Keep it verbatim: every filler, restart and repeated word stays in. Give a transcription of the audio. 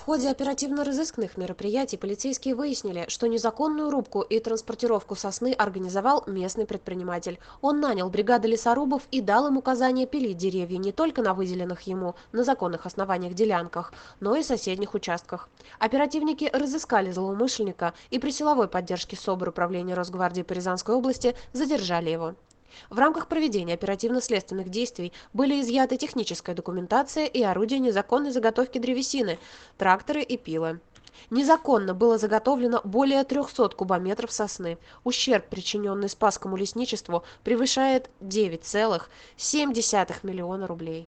ходе оперативно-розыскных мероприятий полицейские выяснили, что незаконную рубку и транспортировку сосны организовал местный предприниматель. Он нанял бригады лесорубов и дал им указание пилить деревья не только на выделенных ему на законных основаниях делянках, но и соседних участках. Оперативники разыскали злоумышленника и при силовой поддержке СОБР Управления Росгвардии по Рязанской области задержали его. В рамках проведения оперативно-следственных действий были изъяты техническая документация и орудия незаконной заготовки древесины, тракторы и пилы. Незаконно было заготовлено более трёхсот кубометров сосны. Ущерб, причиненный Спасскому лесничеству, превышает девять целых семь десятых миллиона рублей.